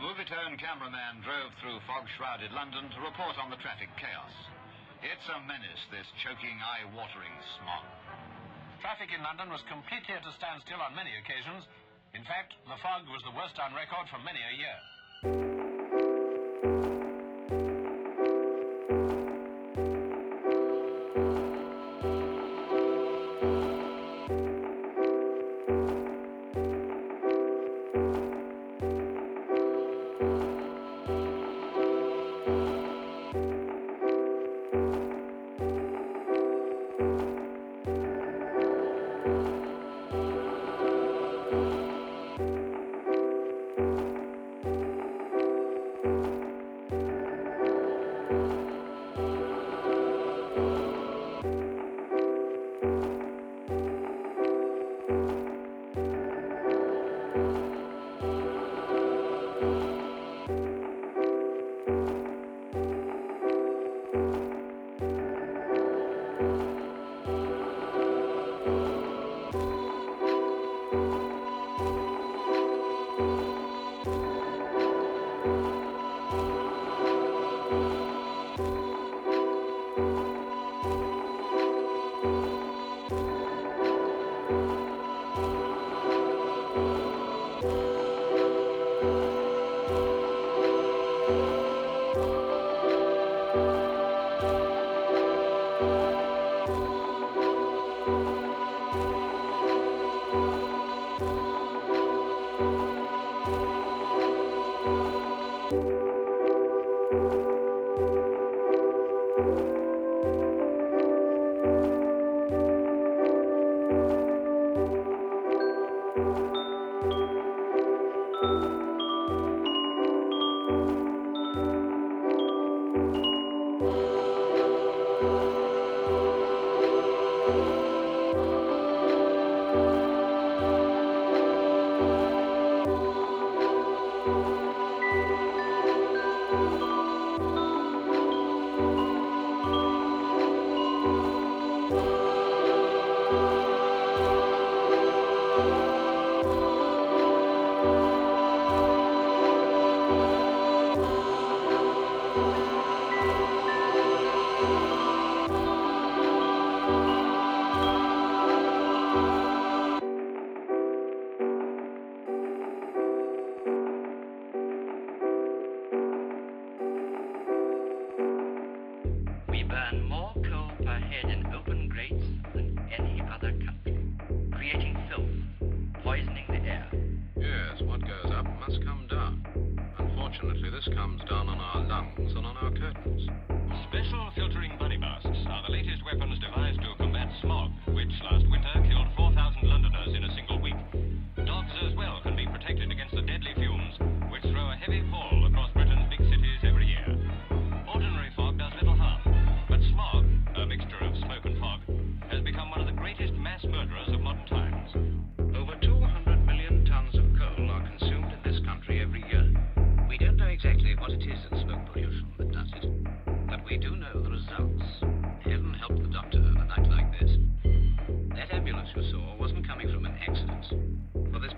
Movietone cameraman drove through fog-shrouded London to report on the traffic chaos. It's a menace, this choking, eye-watering smog. Traffic in London was completely at a standstill on many occasions. In fact, the fog was the worst on record for many a year. This comes down on our lungs and on our curtains. Special filtering body masks are the latest weapons devised to combat smog, which last winter killed 4,000 Londoners in a single week. Dogs as well can be protected against the deadly fumes, which throw a heavy pall across Britain's big cities every year. Ordinary fog does little harm, but smog, a mixture of smoke and fog, has become one of the greatest mass murderers of modern times. Over 200 million tons of coal are consumed in this country every year. We don't know exactly what it is in smoke pollution that does it, but we do know the results. Heaven help the doctor on a night like this. That ambulance you saw wasn't coming from an accident, for this